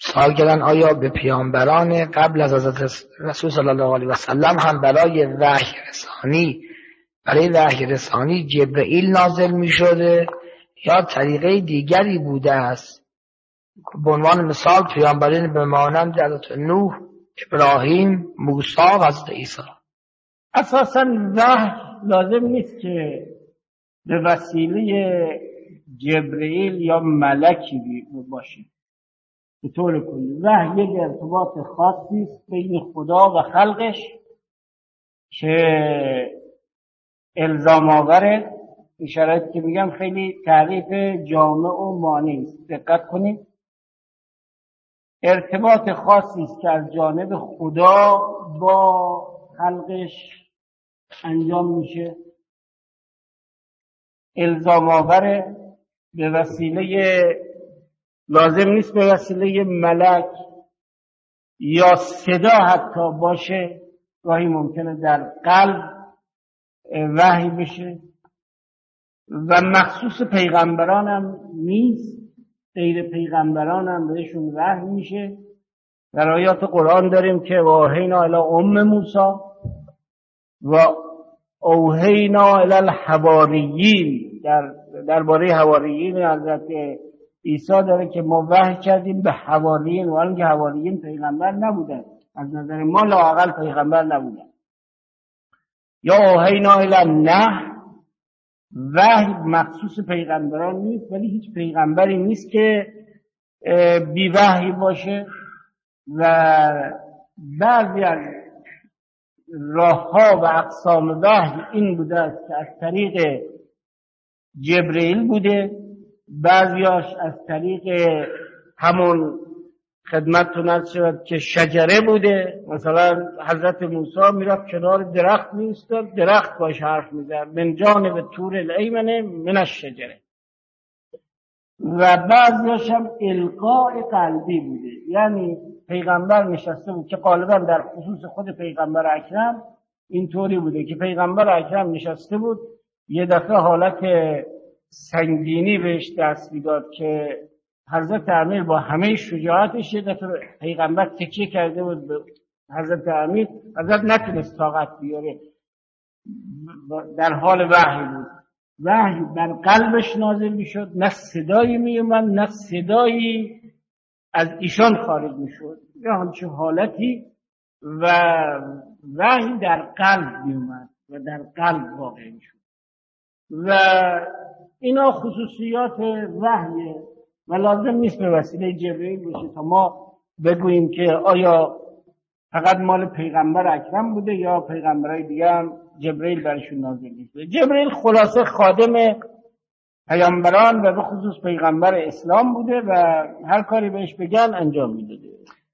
سوال کردن آیا به پیامبران قبل از حضرت رسول صلی الله علیه و سلم هم برای وحی رسانی جبرئیل نازل می شده یا طریقه دیگری بوده است؟ به عنوان مثال پیامبران به مانند حضرت نوح، ابراهیم، موسی و حضرت عیسی. اساساً وحی لازم نیست که به وسیله جبرئیل یا ملکی باشه. به طور کلی وحی یک ارتباط خاصی است بین خدا و خلقش که الزام آوره. این شرایطی که میگم خیلی تعریف جامع و مانع است. دقت کنید، ارتباط خاصی است که از جانب خدا با خلقش انجام میشه، الزام آوره. به وسیله لازم نیست به وسیله ملک یا صدا حتی باشه، گاهی ممکنه در قلب وحی بشه و مخصوص پیغمبران هم نیست، غیر پیغمبران هم بهشون وحی میشه. در آیات قرآن داریم که واوحینا الی ام موسی و اوحینا الی الحواریین، درباره حواریین حضرت عیسی داره که ما وحی کردیم به حواریین، و اینکه حواریین پیغمبر نبودن، از نظر ما لااقل پیغمبر نبودن. یا اوحینا الی النحل، وحی مخصوص پیغمبران نیست، ولی هیچ پیغمبری نیست که بی وحی باشه. و بعضی از راه‌ها و اقسام وحی این بوده است که از طریق جبرئیل بوده، بعضیاش از طریق همون خدمتتون عرض شود که شجره بوده. مثلا حضرت موسی میرفت کنار درخت میایستاد، درخت باش حرف میزد، من جانب طور الایمن من الشجره. و بعضیاش هم القاء قلبی بوده، یعنی پیغمبر نشسته بود که غالبا در خصوص خود پیغمبر اکرم اینطوری بوده که پیغمبر اکرم نشسته بود، یه دفعه حالت سنگینی بهش دست میداد که حضرت امیر با همه شجاعتش یه دفعه پیغمبر تکیه کرده بود به حضرت امیر، حضرت نتونست طاقت بیاره، در حال وحی بود. وحی بر قلبش نازل میشد، نه صدایی میومد نه صدایی از ایشان خارج میشد، یا همچون حالتی، و وحی در قلب میومد و در قلب واقع میشد. و اینا خصوصیات وحیه و لازم نیست به وسیله جبرئیل باشه تا ما بگوییم که آیا فقط مال پیغمبر اکرم بوده یا پیغمبرای دیگه هم جبرئیل برشون نازل میشه. جبرئیل خلاصه خادم پیامبران و به خصوص پیغمبر اسلام بوده و هر کاری بهش بگن انجام میداده.